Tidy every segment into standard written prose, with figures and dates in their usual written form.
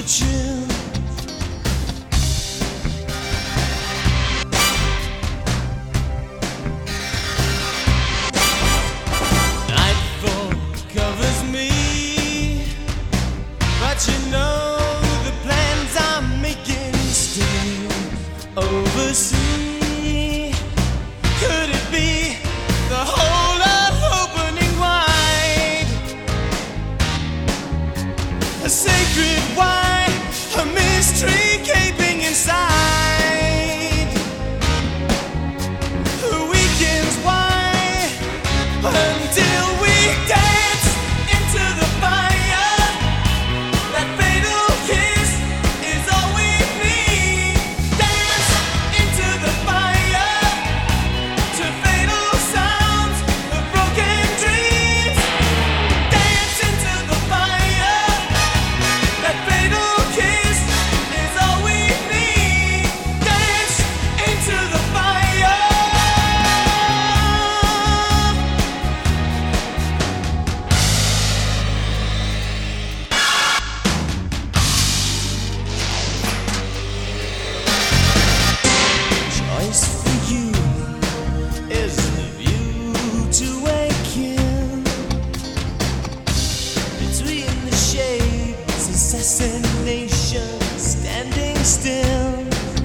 chill. Nightfall covers me, but you know the plans I'm making still oversee. Could it be the whole of opening wide? A sacred why, a mystery gaping inside. The weekends why, until we dance into the fire. That fatal kiss is all we need. Dance into the fire, to fatal sounds of broken dreams. Dance into the fire. That fatal kiss is all we need. Dance into the fire. Choice for you is the view to waken between the shades, assassination, standing still.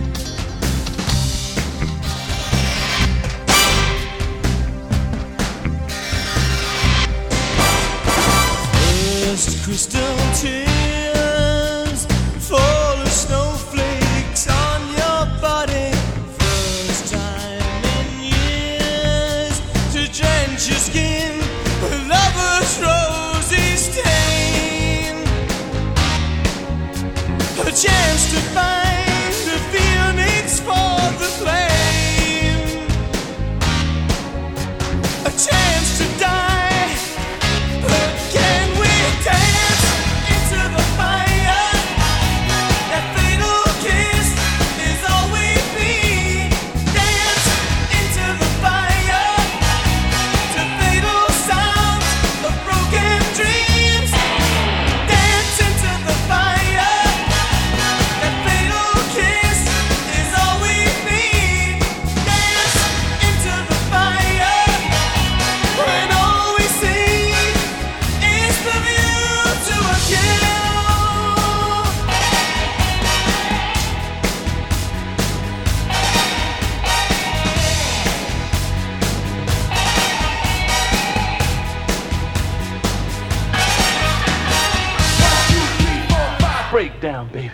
First crystal tears fall as snowflakes on your body. First time in years to drench your skin with lover's rosy stain. A chance to find the feelings for the flame. A chance to die, but can we dance into the fire? That fatal kiss is all we need. Dance into the fire, to fatal sounds of broken dreams. Dance into the fire. That fatal kiss is all we need. Dance into the fire, when all we see is the view to a kill. Breakdown, baby.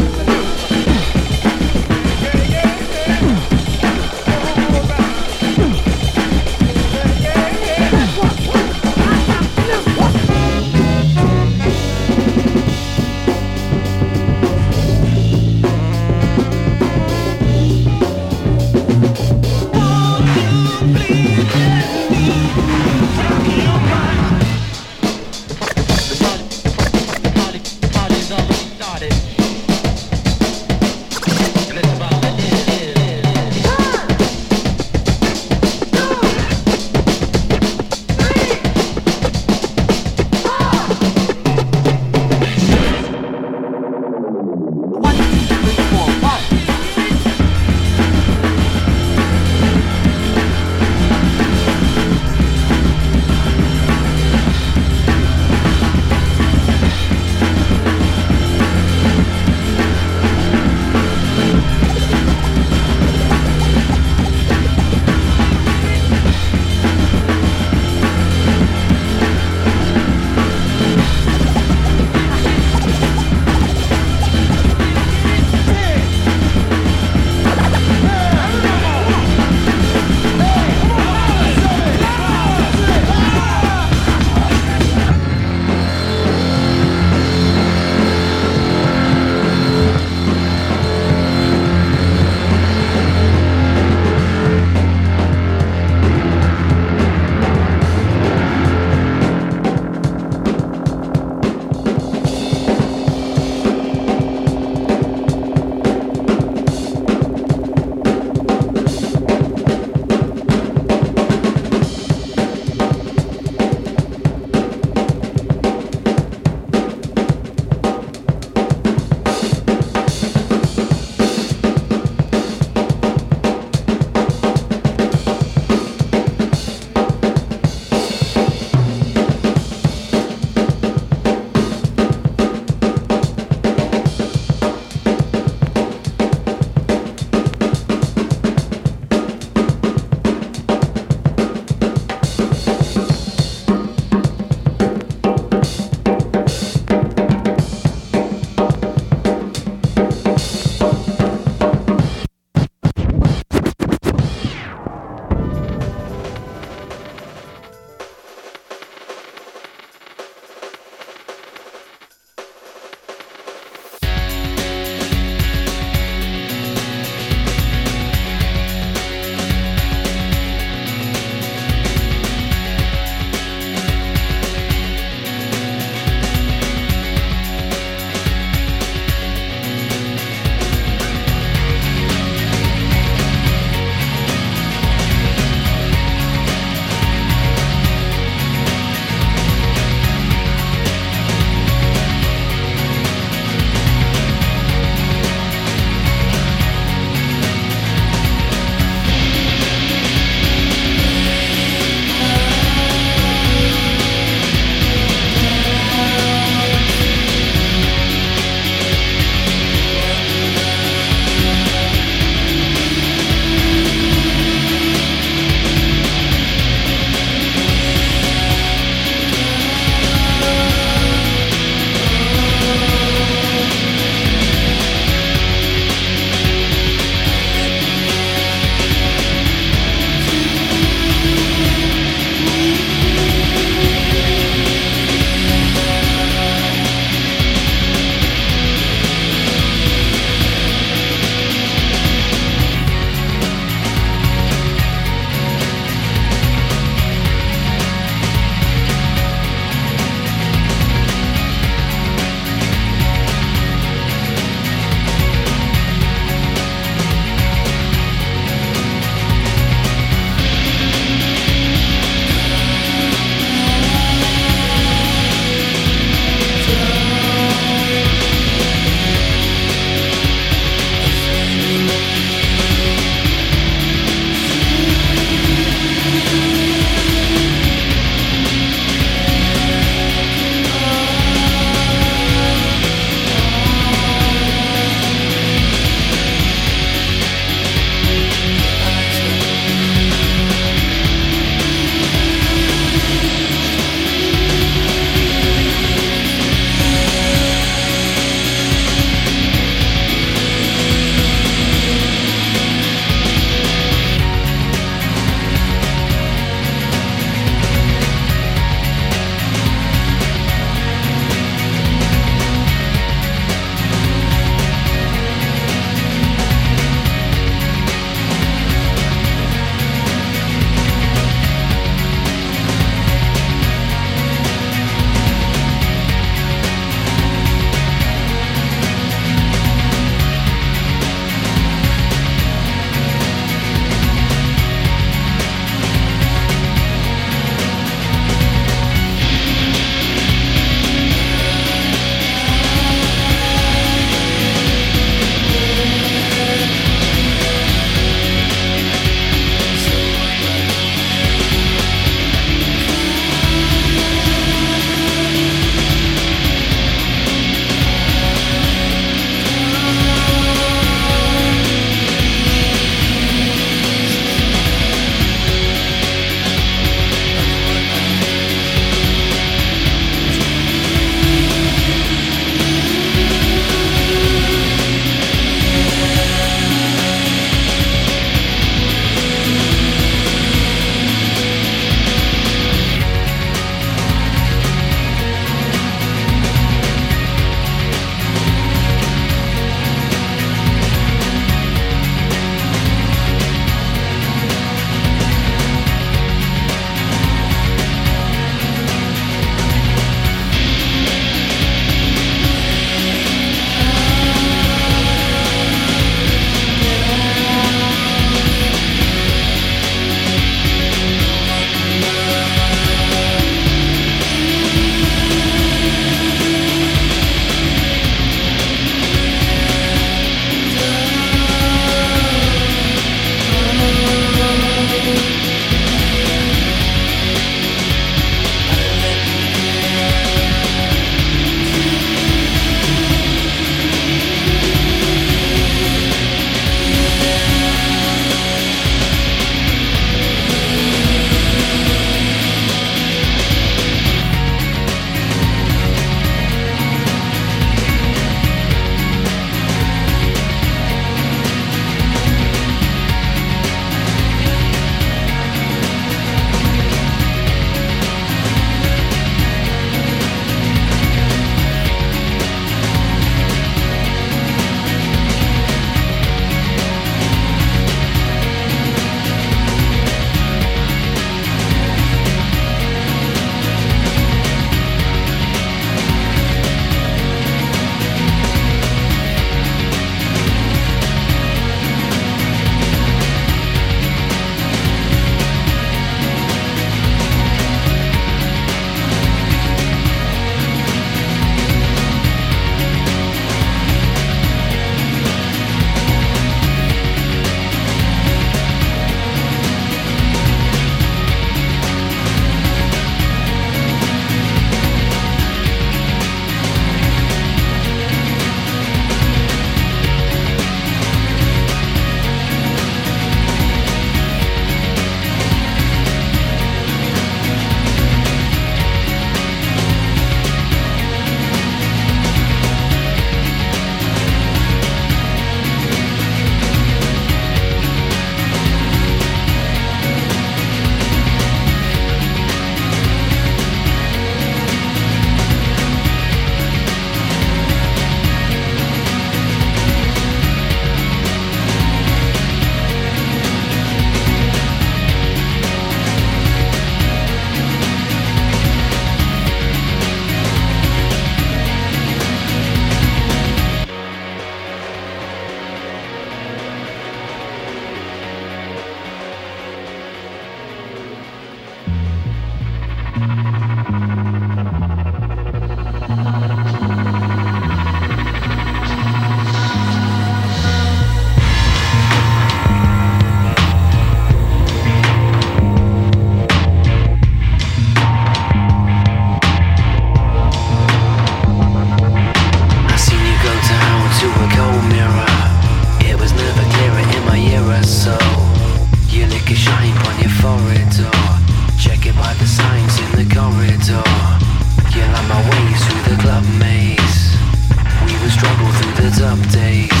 corridor, checking by the signs in the corridor. You like my ways through the club maze. We would struggle through the tough days.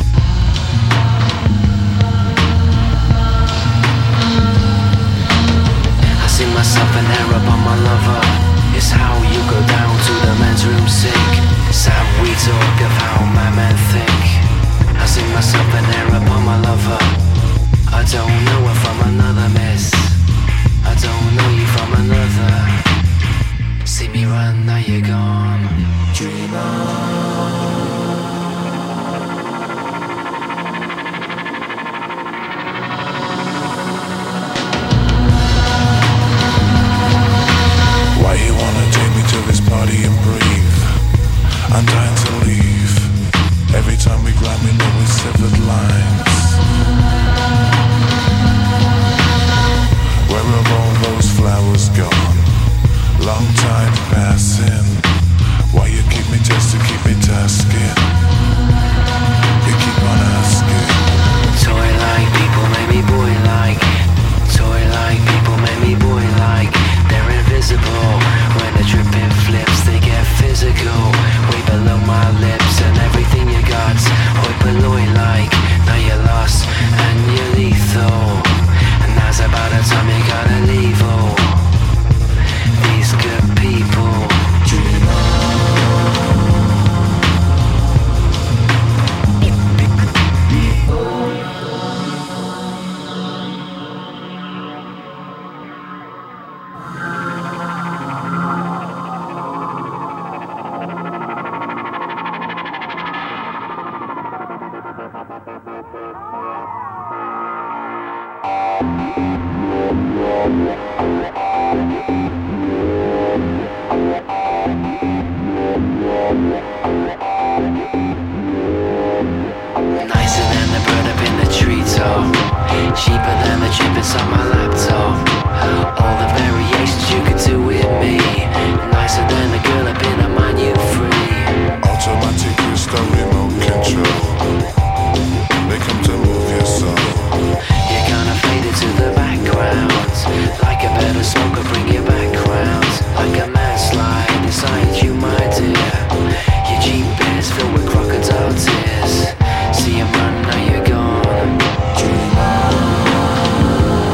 I see myself an error upon my lover. It's how you go down to the men's room sink. It's how we talk of how my men think. I see myself an error upon my lover. I don't know her from another miss. I don't know you from another. See me run, now you're gone. Dream on. Why you wanna take me to this party and breathe? I'm dying to leave. Every time we grind, we know we severed lines. Where have all those flowers gone? Long time passing. Why you keep me just to keep me tasking? You keep on asking. Toy like people make me boy like. Toy like people make me boy like. They're invisible. When the dripping flips, they get physical. Way below my lips and everything you got. Hoi polloi like. Now you're lost and you're lethal. And now's about the time you gotta leave. Oh, these good people. Dream nicer than the bird up in the treetop. Cheaper than the chip inside my laptop. All the variations you could do with me. Nicer than the girl up in a mind you free. Automatic crystal remote control. They come to move your soul. You're gonna fade into the background. Like a better smoker, bring you back round. Like a mad slide inside you, my dear. Your Jeep is filled with crocodile tears. See him run, now you're gone. Dream on.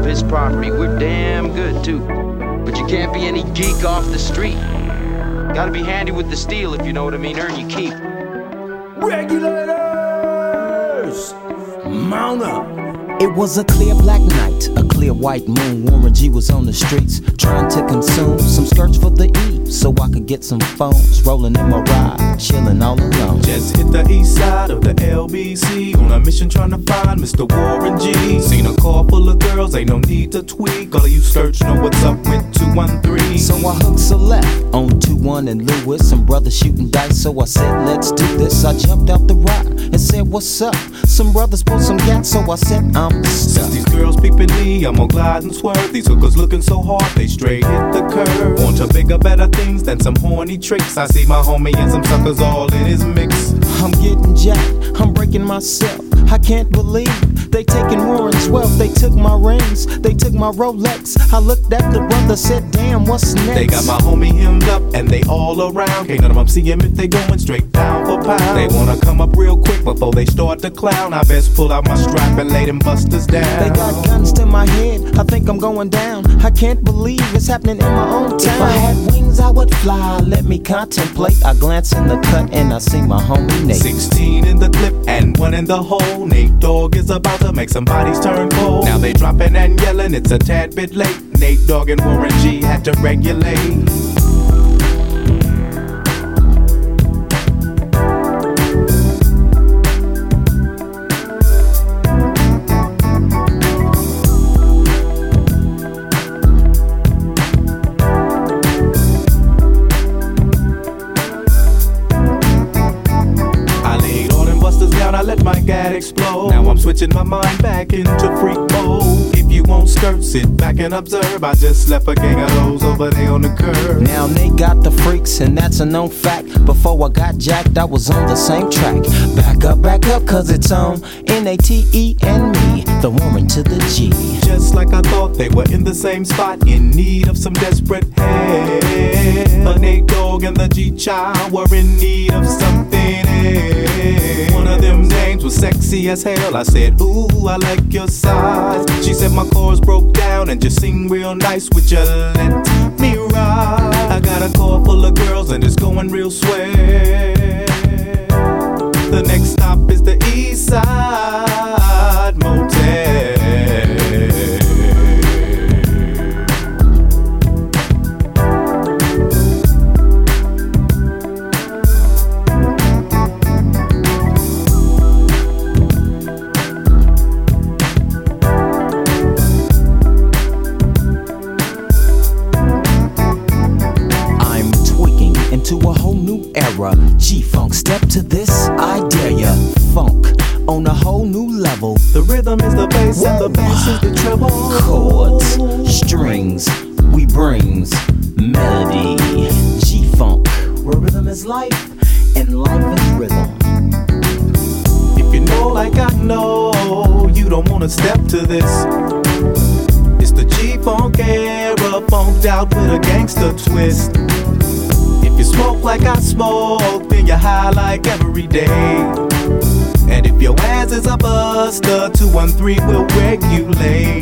his property. We're damn good, too. But you can't be any geek off the street. Gotta be handy with the steel, if you know what I mean. Earn your keep. Regulators! Mount up! It was a clear black night, a clear white moon. Warren G was on the streets trying to consume some skirts for the E, so I could get some phones. Rolling in my ride, chilling all alone. Just hit the east side of the LBC on a mission trying to find Mr. Warren G. Seen a car full of girls, ain't no need to tweak. All of you skirts know what's up with 213. So I hooked a left on 21 and Lewis. Some brothers shooting dice, so I said, let's do this. I jumped out the ride and said, what's up? Some brothers pulled some gas, so I said, I'm stuck. Since these girls peeping me, I'm gonna glide and swerve. These hookers looking so hard, they straight hit the curve. On to bigger, better things than some horny tricks. I see my homie and some suckers all in his mix. I'm getting jacked, I'm breaking myself. I can't believe they taking Warren's wealth. They took my rings, they took my Rolex. I looked at the brother, said, damn, what's next? They got my homie hemmed up and they all around. Can't none of them see him if they going straight pound for pound. They wanna come up real quick before they start to clown. I best pull out my strap and lay them busters down. They got guns to my head, I think I'm going down. I can't believe it's happening in my own town. If I had wings, I would fly, let me contemplate. I glance in the cut and I see my homie Nate. 16 in the clip and 1 in the hole. Nate Dogg is about to make some bodies turn cold. Now they dropping and yelling, it's a tad bit late. Nate Dogg and Warren G had to regulate. I let my gad explode. Now I'm switching my mind back into freak mode. If you won't skirt, sit back and observe. I just left a gang of those over there on the curb. Now they got the freaks and that's a known fact. Before I got jacked, I was on the same track. Back up, cause it's on N-A-T-E and me, the Warren to the G. Just like I thought, they were in the same spot, in need of some desperate help. The Nate Dogg and the G-Child were in need of something else. One of them dames was sexy as hell. I said, ooh, I like your size. She said my chords broke down and just sing real nice. Would you let me ride? I got a car full of girls and it's going real swell. The next stop is the East Side Motel. To a whole new era, G-Funk, step to this, I dare ya. Funk on a whole new level. The rhythm is the bass and the bass is the treble. Chords, strings, we brings melody. G-Funk, where rhythm is life and life is rhythm. If you know like I know, you don't wanna step to this. It's the G-Funk era, funked out with a gangster twist. If you smoke like I smoke, then you're high like every day. And if your ass is a buster, 213 will regulate.